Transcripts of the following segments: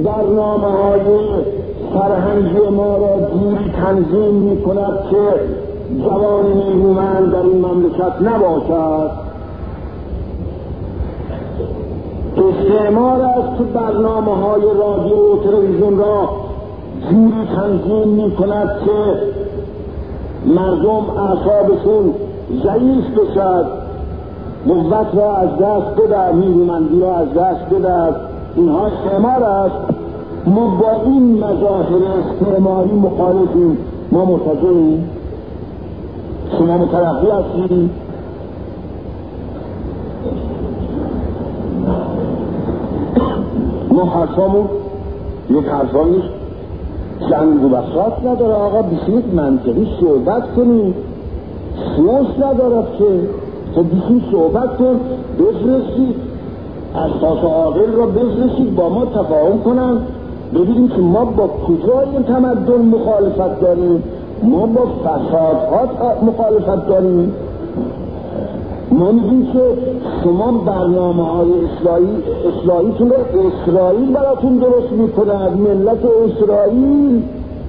برنامه‌های فرهنگی ما را جوری تنظیم می‌کند که جوان نیرومند در این مملکت نباشد. استعمار است که برنامه‌های رادیو و تلویزیون را جوری تنظیم می‌کند که مردم اعصابشون ضعیف بشد، قوت را از دست بدهد، نیرومندی را از دست بدهد. اینها استعمار است. ما با این مظاهر استعماری مخالفیم. ما مرتضیم، شما مترقی هستید. ما حرفامون یک حرفا نیست، جنگ و بساط نداره. آقا بسید منطقی صحبت کنید، سوز ندارد که خب بسید صحبت کن، بفرستید اساس عاقل را بفرستید با ما تفاهم کنن، ببینیم که ما با کجای تمدن مخالفت داریم. ما با فسادات مخالفت داریم. ما میگیم که شما برنامه‌های اصلاحیتون رو اسرائیل براتون درست میکند، ملت اسرائیل.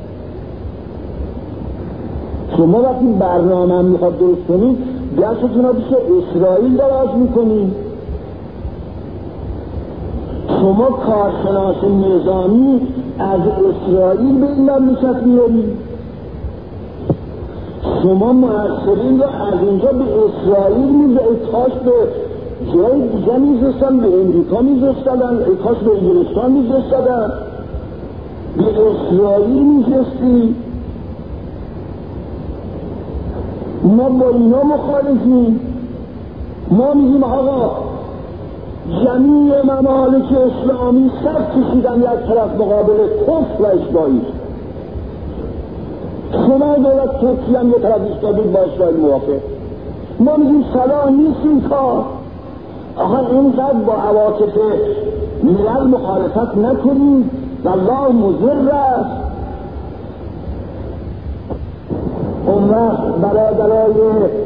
شما وقتی برنامه هم میخواد درست کنید دستتون رو بشه اسرائیل دراز میکنید. شما کارشناس نظامی از اسرائیل به این مملکت میارید. شما محصلین را از اینجا به اسرائیل میبرید. کاش به جای دیگه میزستن، به امریکا میزستدن، کاش به انگلستان میزستدن، به اسرائیل میزستی. ما با اینا مخالفیم. ما میگیم آقا جمیع ممالک اسلامی صف کشیدن یک طرف مقابل کفر و اشباعی. شما دولت ترکیه هم یک طرف ایستادید با اسرائیل موافق. ما میگیم صلاح نیست این کار. آقا اینقدر با عواطف ملل مخالفت نکنید، والله مضر است. اون وقت برادرای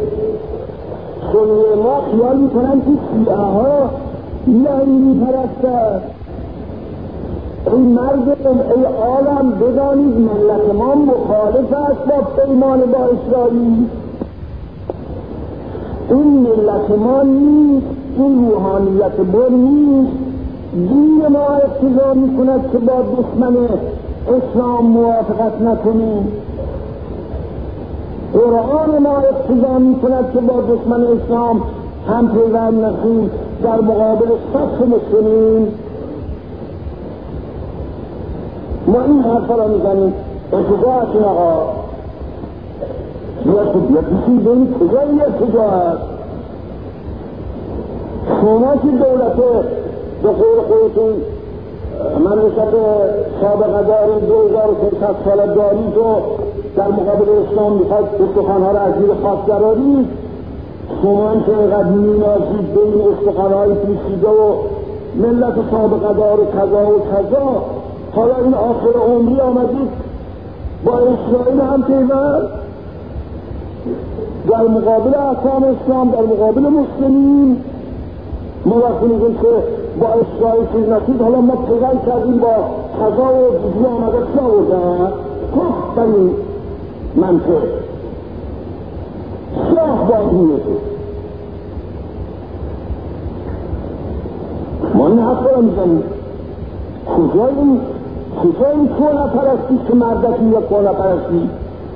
سنی ما خیال میکنن که شیعه ها لعنی پرستن. ای مردم، ای عالم، بدانید ملت ما مخالف است با پیمان با اسرائیل. این ملت ما نیست، این روحانیت ما نیست. دین ما اقتضا میکند که با دشمن اسلام موافقت نکنیم. قرآن ما اقتضا میکند که با دشمن اسلام هم پیوند نشیم در مقابل صف مسلمین. ما این حرفا را میزنیم. ارتجاع هستین آقا، بیا بسید بینید کجا این ارتجاع هست. شما که دولت به قول خودتون مملکت سابقه دارید 2300 ساله دارید و در مقابل اسلام میخواید استخوانها را از زیر خاک درارید. شما که اینقدر مینازید به این استخوانهای پیچیده و ملت سابقه دار و کذا و کذا، حالا این آخر عمری آمدید با اسرائیل هم پیوند در مقابل احکام اسلام، در مقابل مسلمین. ما وقتی میگیم که با اسرائیل چیز نشید، حالا ما پیوند کردیم با کذا و دیگه آمده چه آوردن کف در این منطق شاه باید میشه. ما این حق را میزنیم. کجا این کهنه پرستی که مردکی یا کهنه پرستی؟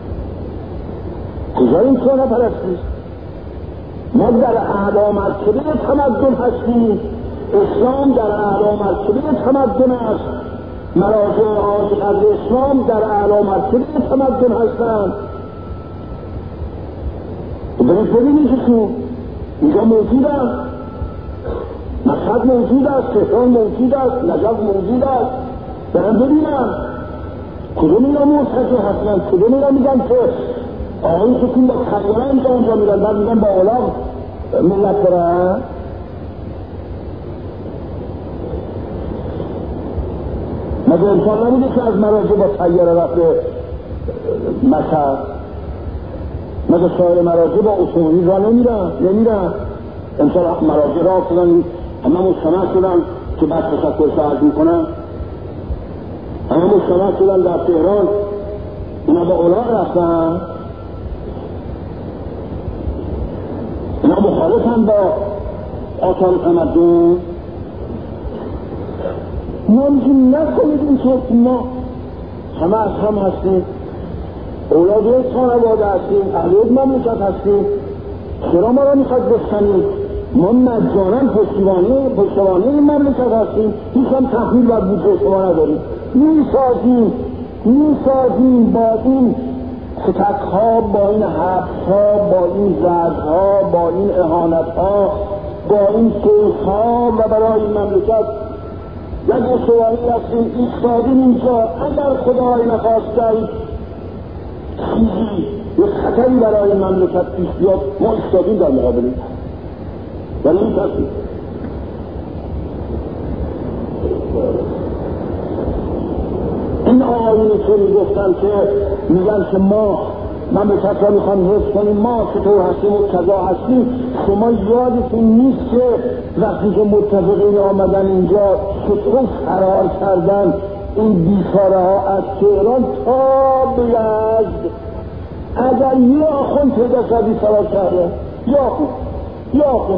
کجا این کهنه پرستی؟ ما در اعلی مرتبه تمدن هستیم. اسلام در اعلی مرتبه تمدن است. مراجع عاشق اسلام در اعلی مرتبه تمدن هستند. برید ببینید که اینجا موجود است، مشهد موجود است، تهران موجود است، نجف موجود است. برم ببینم کدوم اینا مرتجع هستند، کدوم اینا میگن که آقایی که با خیانه اینجا میرن، بعد میگن با اولاغ ملت برن. مگه امکان نبوده که از مراجع با طیاره رفته مشهد؟ مگه سایر مراجع با اتومبیل را نمیرن؟ امسال مراجع را افتادن، همه مستمع شدن که بس تشکر ساعت میکنن. اما مجتمع شدن در تهران، اینا به اولاق رفتن، اینا مخالفن با آثار تمدن. ما میگیم نکنید اینطور که ما همه از هم هستیم، اولاد یک خانواده هستیم، اهل یک مملکت هستیم، چرا ما را میخواد بستنید؟ ما مجانا پشتوانه این مملکت هستیم، هیچ هم تحمیل بر بودجه شما نداریم. میسازیم با این کتکها، با این حبسها، با این زدها، با این اهانتها، با این سیخها و برای این مملکت یک استواری هستیم، ایستادیم اینجا. اگر خدای نخواست دارید چیزی یک خطری برای این مملکت پیش بیاد، ما ایستادیم در مقابلی، ولی این کسی این آقایونی که میگفتن که میگن که ما مملکت را میخوان حفظ کنیم، ما چطور هستیم و کذا هستیم. شما یادتون نیست که وقتی که متفقین آمدن اینجا چطور فرار کردن این بیچاره ها از تهران تا به یزد؟ اگر یه آخوند پیدا شدی فرار کرده، یا خود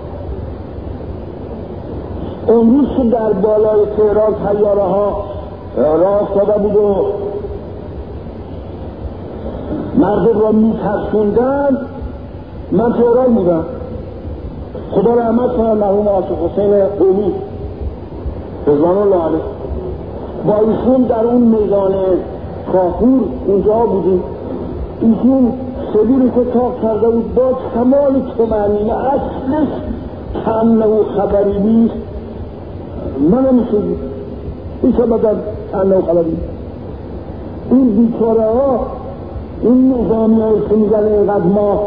اون روز که در بالای تهران طیاره ها راه افتاده بود و مردم را میترسوندن، من تهران بودم. خدا رحمت کنه مرحوم آصف حسین قومی رضوان الله علیه، با ایشون در اون میدان کافور اونجا بودیم. ایشون سبیلی که تاق کرده بود با کمال طمأنینه، اصلش کم و خبری نیست، من نمیشدیم ایچه بدن کم و خبری نیست. این بیچاره ها، این نظامی هایی که میگن اینقدر ما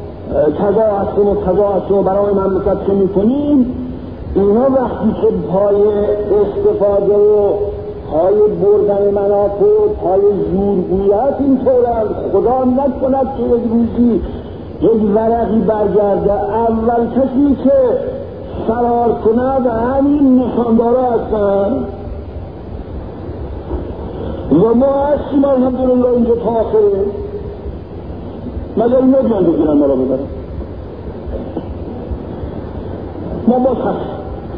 کذا هستیم و برای مملکت که میکنیم، اینا وقتی که پای استفاده و پای بردن منافع و پای زورگویت اینطورند، خدا نکند که یک روزی یک ورقی برگرده اول کسی که فرار کند همین نشانداره هستن و ما هستیم الحمدلله اینجا تا آخره. مگر اینا بیان بگیرن ما را ببرن، ما باز هستیم.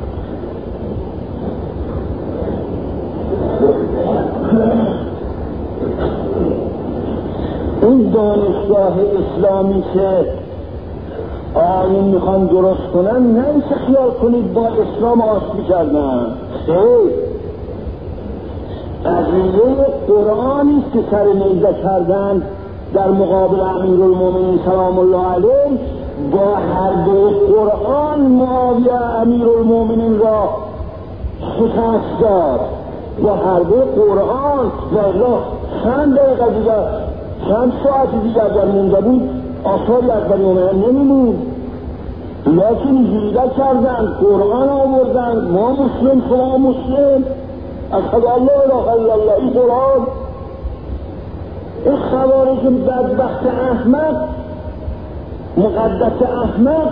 این دانشگاه اسلامی که آیین میخوان درست کنن، نمیشه خیال کنید با اسلام آشتی کردن. خیر، قضیه قرآنی که سر نیزه کردن در مقابل امیرالمومنین سلام الله علیه، با هر دو قرآن معاویه امیرالمومنین را شکست داد، با هر دو قرآن. و الا چند دقیقه دیگر، چند ساعت دیگر در مونده بود آثاری از بنی امیه نمیموند، لیکن حیله کردن، قرآن آوردن، ما مسلم شما مسلم، اشهد ان لا اله الا الله، این قرآن. این خوارج بدبخت احمق، مقدس احمق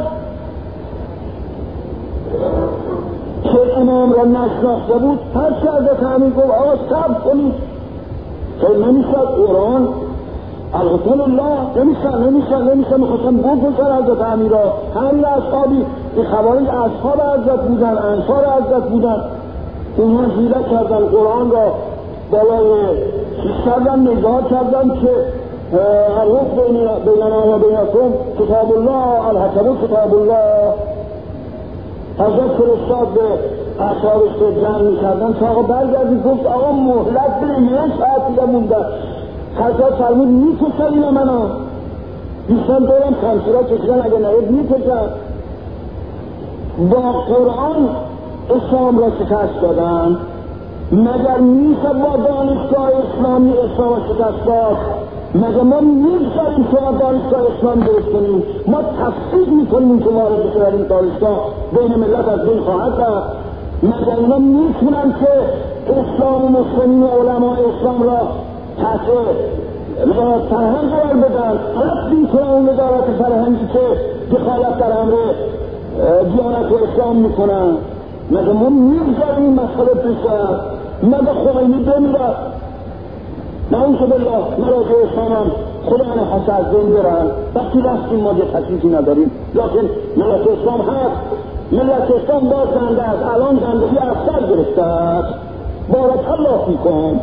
که امام را نشناخته بود، هر چه از تعمیر گفت آقا صبر کنید، خیلی نمیشد قرآن القتل الله نمیشد میخواستم بکشن حضرت امیر را. همین اصحابی، این خوارج اصحاب حضرت بودن، انصار حضرت بودن، اونها حیله کردن، قرآن را بالای چیز کردن، نگاه کردن که الحق بیننا و بینکم کتاب الله، الحکم کتاب الله. حضرت فرستاد به اصحابش که جمع میکردن تا آقا برگردی، گفت آقا مهلت بریم، یه ساعت دیگه مونده. حضرت فرمود میکشن اینا منو، بیشتن دارم شمشیرها کشیدن، اگه نهید میکشن. با قرآن اسلام را شکست دادن. مگر میشه با دانشگاه اسلامی اسلام شکست داد؟ مگر ما میگذاریم شما دانشگاه اسلام درست کنیم؟ ما تفسیر میکنیم که وارد بشه در این دانشگاه، بین ملت از بین خواهد رفت. مگر اینا میتونن که اسلام و مسلمین و علماء اسلام را تحت فرهنگ قرار بدن؟ رد میکنن اون وزارت فرهنگی که دخالت در امر دیانت و اسلام میکنن. مگر ما میگذاریم این مسئله پیش مگه خمینی بمیرد؟ نعوذ بالله، مراجع اسلام خدا نخواسته از بین برن. وقتی رفتیم ما یه تکلیفی نداریم، لکن ملت اسلام هست. ملت اسلام باز زنده است، الان زندگی افسر گرفته است. بارک الله فیکم.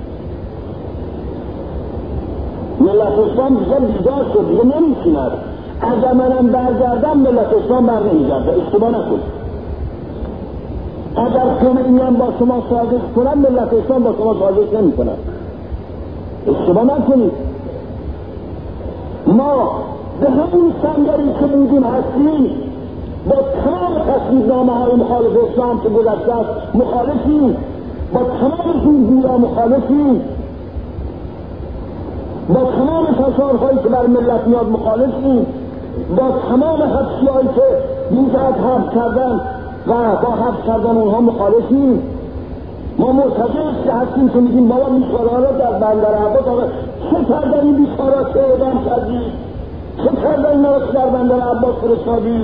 ملت اسلام دیگه بیدار شد، دیگه نمی‌تواند. اگر منم برگردم ملت اسلام بر نمیگرده، اشتباه نکن. اگر خمینی هم با شما سازش کنم ملت اسلام با شما سازش نمی‌کند. اشتباه نکنید. ما به همین سنگری که بودیم هستیم، با تمام تصویرنامه‌های مخالف اسلام که گذشته است مخالفیم، با تمام زورگویی‌ها مخالفیم، با تمام فشارهایی که بر ملت میاد مخالفیم، با تمام حبسی‌هایی که می‌زد حبس کردن و با حبس کردن اونها مخالفیم. ما مرتضی هستیم که میگیم بابا بیچاره‌ها را در بندر عباس آقا چه کردن این بیچاره‌ها که اعدام کردی؟ چه کردن اینا را که در بندر عباس فرستادی؟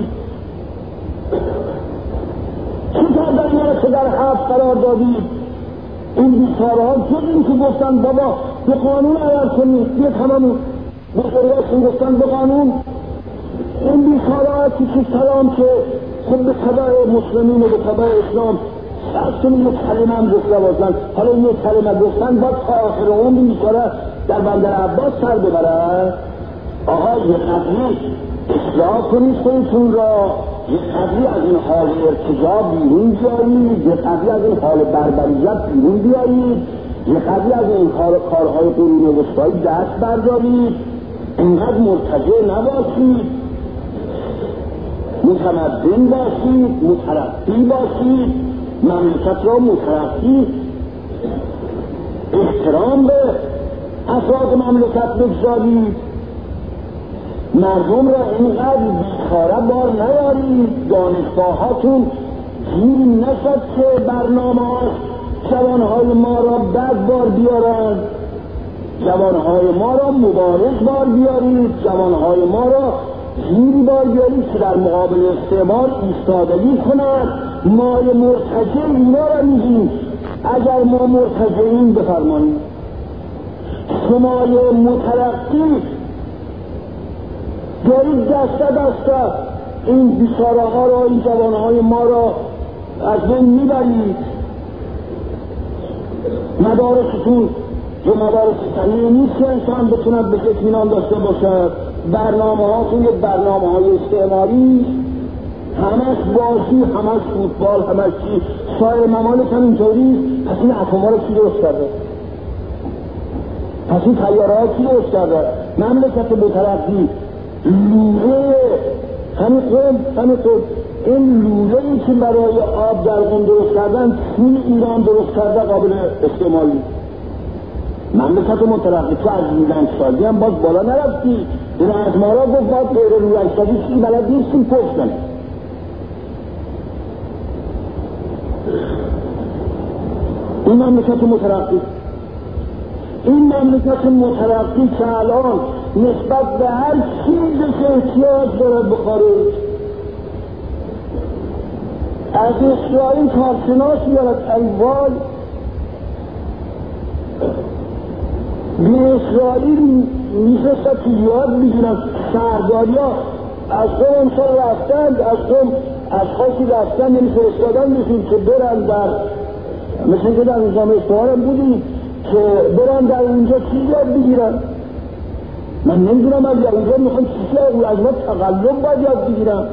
چه کردن اینا را که در حبس قرار دادی؟ این بیچاره‌ها جز این که گفتن بابا به قانون عوض کنید، یه تمامون به شریعتشون گفتن به قانون. این بیچاره‌ها که سلام که خود به تبع مسلمین و به تبع اسلام اصلا یک کلمه هم گفته باشن، حالا یک کلمه گفتن باید تا آخر اون بیچاره در بندر عباس سر ببرن. آقا یه قدری اصلاح کنید خودتون را، یه قدری از این حال ارتجاع بیرون بیارید، یه قدری از این حال بربریت بیرون بیارید، یه قدری از این کارهای قرون وسطایی دست بردارید. اینقدر مرتجع نباشید، متمدن باشید، مترقی باشید، مملکت را مترقی، احترام به افراد مملکت بگذارید، مردم را اینقدر بیچاره بار نیارید. دانشگاهاتون گیر نشد که برنامه‌ها جوانهای ما را بد بار بیارند، جوانهای ما را مبارز بار بیارید، جوانهای ما را گیری بار بیارید که در مقابل استعمار ایستادگی کنند. ما مرتجع اینا را میگیم. اگر ما مرتجعیم بفرمایید، شما مترقی دارید دسته دسته این بیچاره ها را، این جوانهای ما را از بین میبرید. مدارستون جو مدارس سنی نیست که انسان بتوند به اطمینان داشته باشد. برنامه هاتون یک برنامه های استعماری، همش بازی، همش فوتبال، همش چی. سایر ممالک هم اینطوری. پس این اتم‌ها رو کی درست کرده؟ پس این طیاره ها کی درست کرده؟ مملکت مترقی لوله همین قوم این لوله‌ای که برای آب در قوم درست کردن پول ایران درست کرده قابل استعمالی. مملکت مترقی تو از رویانسازی هم باز بالا نرفتی. این از ما را گفت باید غیر رویانسازی چی بلد نیستیم پشت کنیم. این مملکت مترقی، این مملکت مترقی که الان نسبت به هر چیزی که احتیاج دارد به خارج از اسرائیل کارشناس میارد. ایوال به اسرائیل میفرستد که یاد بگیرن. شهرداری ها از قوم امسال رفتند، از قوم اشخاصی رفتن یعنی فرستادن بشید که برن در مثل که در نظام اشتهارم بودی که برن در اونجا چیز یاد بگیرن. من نمیدونم از اونجا میخوام چیزی از ما تقلب باید یاد بگیرن.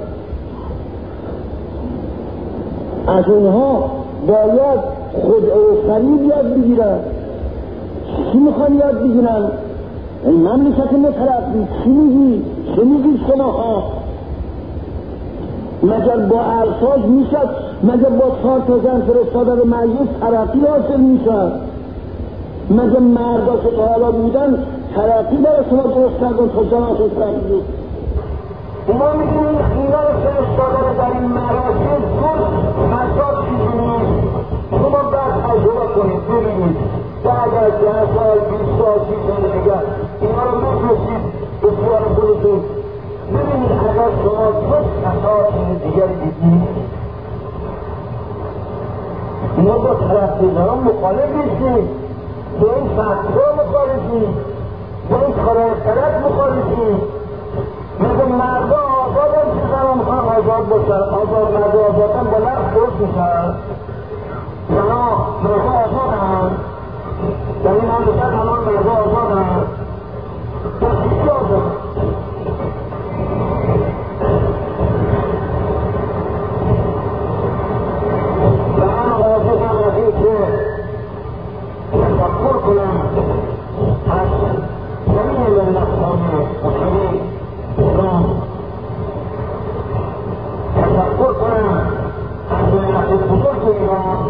از اونها باید خودفریب یاد بگیرن. چی میخوان یاد بگیرن؟ این مملکت مترقی چی میگی؟ چی میگی شما ها؟ مگر با الفاظ میشد؟ مگر با 4 تا زن فرستادن مجلس ترقی حاصل میشد؟ مگر مردا که تا حالا بودن ترقی برای شما درست کردن تا جناتون ترقی بود؟ ما میگویم اینا فرستادن در این مراکز جز مجاد چیزی نیست. شما در تجربه کنید ببینید بعد از 10 سال 20 سال 30 سال دیگر اینا رو بفرستید به خیال خودتون ببینید اگر شما جز خطا چیز دیگری دیدید ما با طرفداران مخالف نیستیم، به این فحشا مخالفیم، به این خرافات مخالفیم. مثل مردا آزادن که زنان میخوان آزاد باشن، آزاد مردا آزادن با نفس درست میشن. زنان مردا آزادن، در این مملکت همان مردا آزادن، کسی آزاد. و من واجبم از این که تفکر کنم از زمین ملت‌های مسلمین اسلام، تفکر کنم از ملت بزرگ ایران،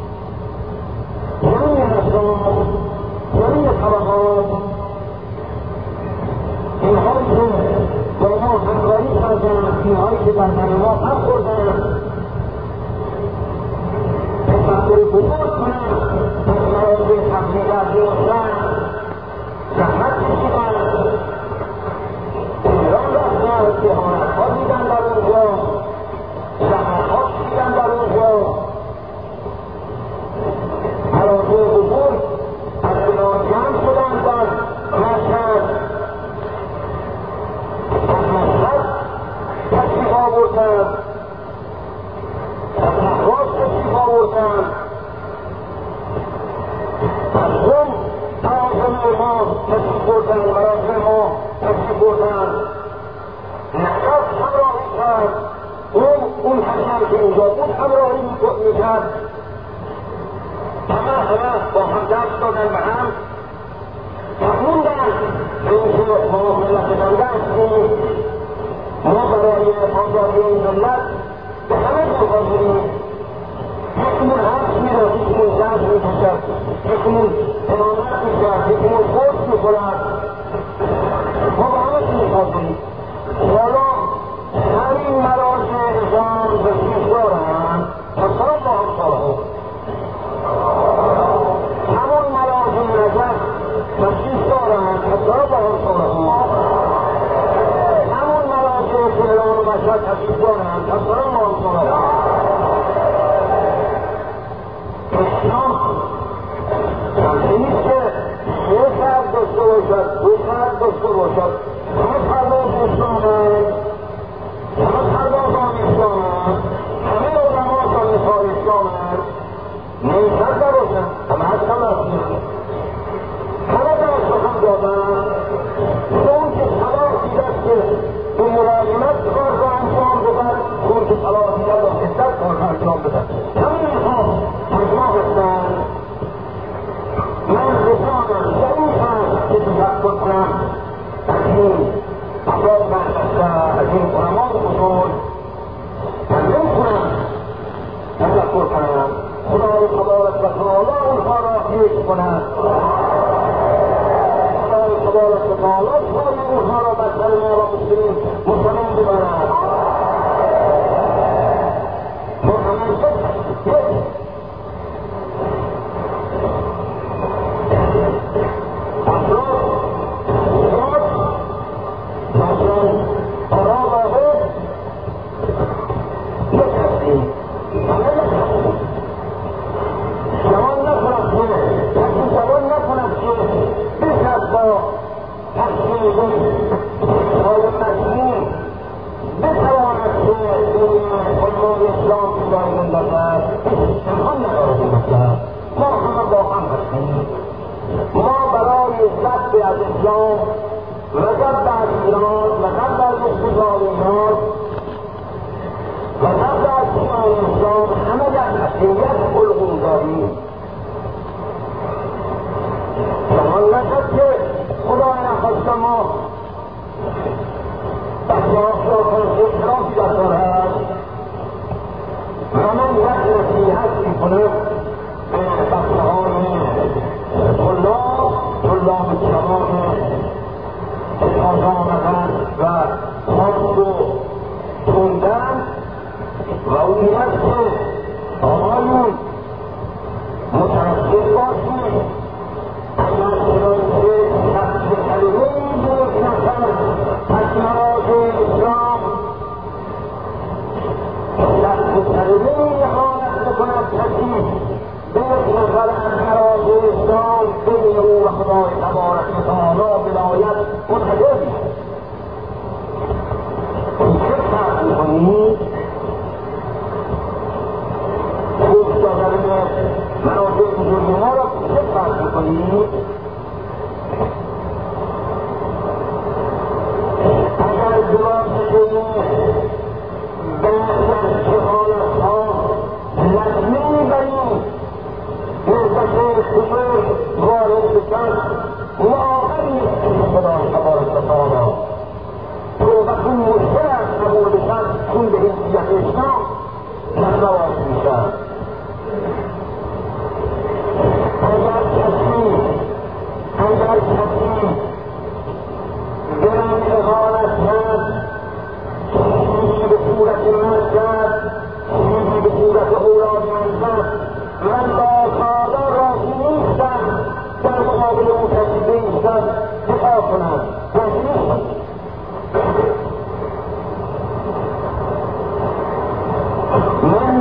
زمین اسلام، زمین طبقات، اینهایی که با ما همکاری کردن، اینهایی که در بر ما هم خوردن، تفکر بزرگ کنم از مراجع تبلیغات بیفتن، زحمت کشیدن، ایران رفتن، اهانت‌ها دیدن در اونجا، زحمت‌ها کشیدن در اونجا، مراجع بزرگ از ایران جمع شدن در مشهد، از مشهد تشریف آوردن، از اهواز تشریف آوردن، از قم تعاظم ما تشریف بردن، مراجع ما تشریف بردن، نقص همراهی کرد، اون حسن که اینجا بود همراهی میکرد، همه با هم دست دادن به هم فهموندن اینکه ما ملت بنده هستیم، ما برای آزادی این ملت به همه حاضریم. یکمون حرف میرد، یکمون زنگ میکشد، یکمون امامت میکرد، یکمون خود میخورد، ما به همه چیز حاضریم. حالا همین مراجع نظام بسیج دارند مثلا با هم صالحه، همون مراجع نجف بسیج دارند مثلا با هم صالحه، همون مراجع تهران و مشهد بسیج دارند مثلا با هم صالحه. اسلام همچه نیست که یه فرد داشته باشد، دو فرد داشته باشد، همه پرداز اسلام هست، همه پردازان اسلام هست، همه علما سنتهای اسلام هست، نیمتر نباشد، همه هست هم هستیم، همه دست هم دادن. اون که صلاح دیدد که به ملایمت کار را انجام بدن، اون که صلاح دیدد را شدت کار را انجام بدن، همه اینها از ما هستن. من رسانم ضعیف هست که تفکر کنم از این افراد برجسته، از این علمای بزرگ من نمیتونم تفکر کنم. خدای تبارک و تعالی اونها را حفظ کند، خدای تبارک و تعالی اونها را بر سر ما و مسلمین مسلمان ببرد. ما همان از اسلام رضد از ایران، رضد از اقتضایات و رضد از ایمان اسلام همه یک خلقون داریم. زمان نشد که خدا نخواست ما اطلاف را کنسه اطلافی دستار هست و من یک نصیحت میکنم به بچه‌های طلاب جوان تازه آمدن و خواست و خوندن و اون است که آقایون متوجه باشید اگر چنانچه نقش کلمه‌ای بود نفر از مراجع اسلام نقش کلمه‌ای اهانت بکند کسی کنید اگر دراسته بعد از جهالتها لطمه میبرید نسبت خطور وارد بکن واقعا نیست که خدای تبارک و تعالی توبتون مشکل است قبول بشن چون به حیثیت اسلام نواز میشن. اگر کسی برم اغالت کرد چیزی به صورت من کرد چیزی به صورت اولاد من کرد من با خدا راضی نیستم در مقابل اون کسی بایستم دفاع کنم راضی نیستم. من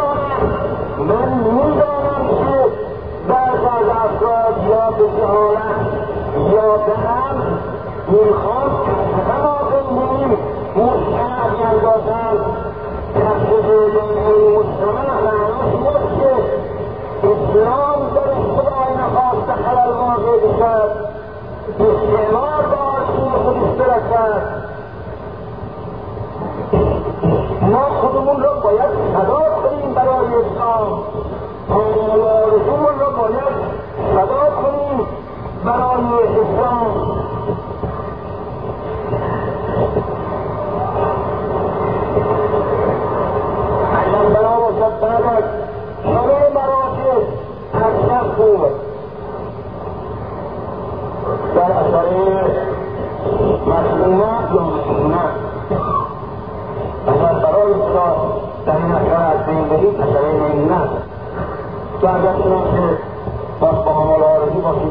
میدانم که بعض از افراد یا به جهالت یا به هم میخواد تماقل مستعد میاندازند تحقیق دنیای مجتمع معناش نیست که اسلام در خدای نخواسته خلل واقع بشد استعمار به آرزوی خودش برسد. ما خودمون را باید صدا کنیم برای اسلام آمال آرزومون را باید صدا کنیم برای اسلام. اگر بنا باشد بعد از همه مراحل اصلا خوب در اثر مسئولیت یا مسئولیت اگر برای خدا در این اثر از بین برید اثر نمی‌نه که اگر چنانچه باز با عمال آرزی باشیم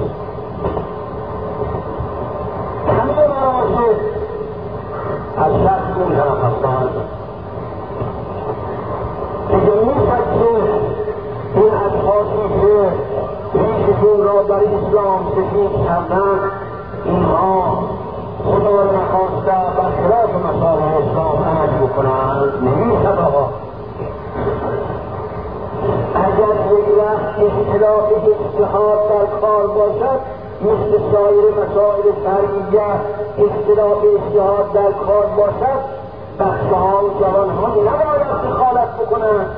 همه مراحل از شخص این طرف هستند دیگه می‌شد که این اشخاصی که ریششون را در اسلام سفید کردند اینها خدا را نخواسته برخلاف مصالح اسلام عمل بکنند نمی‌شد. آقا اگر یک وقت اختلاف اجتهاد در کار باشد مثل سایر مسائل شرعیه اختلاف اجتهاد در کار باشد بچه‌ها و جوانها نباید دخالت بکنند.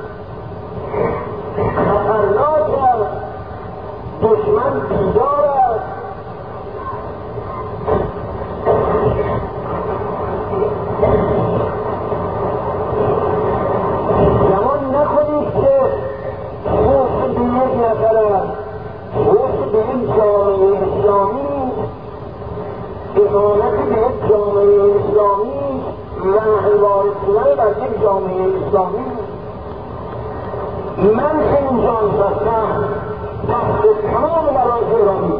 خطرناک است، دشمن بیدار است. گمان نکنید که خوش به یک نفر است، خوش به یک جامعه اسلامی، اهانت به یک جامعه اسلامی و عبارت شدن بر یک جامعه اسلامی. من که اینجا نشستم دست تمام برای ایرانی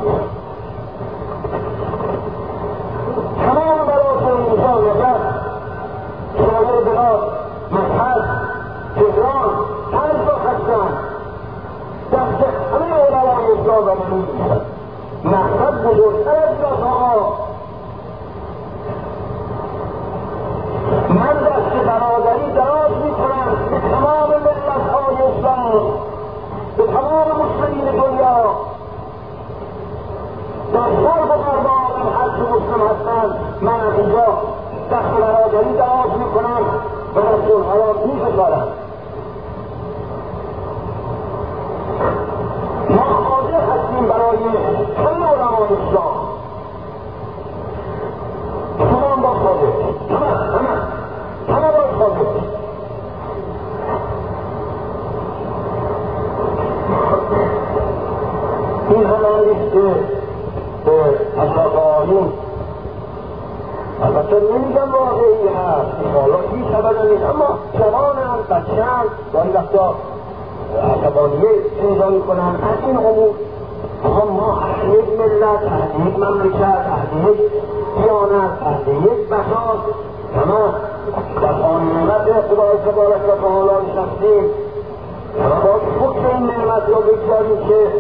تمام برای اینجا نشست سایر بلاد مشهد تهران هر جا هستم دست همه علمای اسلام را من می‌کشم. مقصد بزرگتر از آقا من دست برادری دراز میکنم به تمام ملت‌های اسلام، به تمام مسلمین دنیا، در شرق و غرب عالم هر که مسلم هستند من از اینجا دست برادری دراز میکنم و رسولها را میفشارم. ما حاضر هستیم برای همه علمای اسلام تمام با حاضر همه باید حاضر. این همه نیست که به اصلاف آیون البته نمیگم واقعی هست حالا هیچ سبب نیست، اما جوانم بچه‌ام گاهی وقتا عصبانیه پیدا میکنن از این امور. اما ما اهل یک ملت، اهل یک مملکت، اهل یک دیانت، اهل یک بساط همه در آن نعمت خدای تبارک و تعالی نشستیم و باید شکر این نعمت را بگذاریم که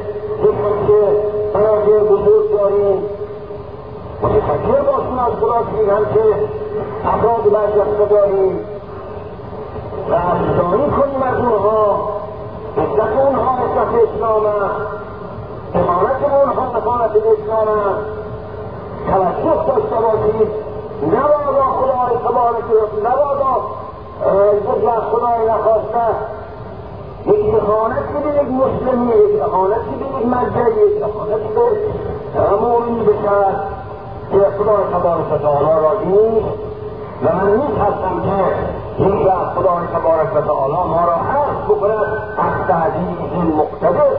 برای بزرگ داریم. متشکر باشیم از خدا که هم که افراد برجسته داریم و افزایی کنیم از اونها، عزت اونها عزت اسلام است امانت اونها امانت اسلام است. توجه داشته باشید، نبادا خدای تبارک نبادا جز خدای نخواسته یک اهانت به یک مسلمی، یک اهانت به یک مرجعی، یک اهانت به مؤمنی بشود که خدای تبارک و تعالی راضی نیست. و من می‌خواستم که این وقت خدای تبارک و تعالی ما را عفو بکند از تعزیز مقتدر.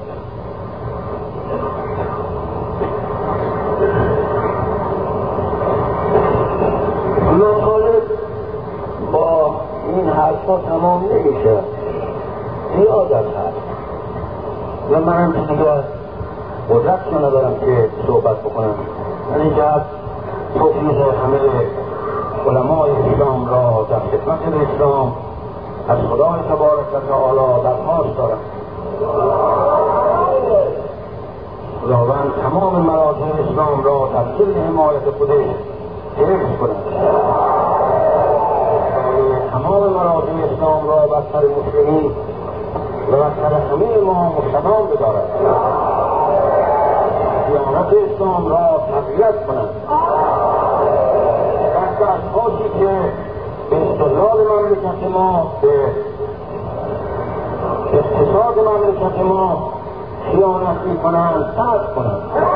مطالب با این حرفا تمام نمیشه، زیاد هست و منم دیگه قدرت ندارم که صحبت بکنم. من اینجا توفیق همه علمای اسلام را در خدمت اسلام از خدای تبارک و تعالی درخواست دارم خداوند تمام مراجع اسلام را در ظل حمایت خودش حفظ کند، تمام مراجع اسلام را بر سر مسلمین و بر سر همه ما مستدام بدارد، دیانت اسلام را تقویت کند، دست اشخاصی که به استقلال مملکت ما، به اقتصاد مملکت ما خیانت میکنند صرف کنند.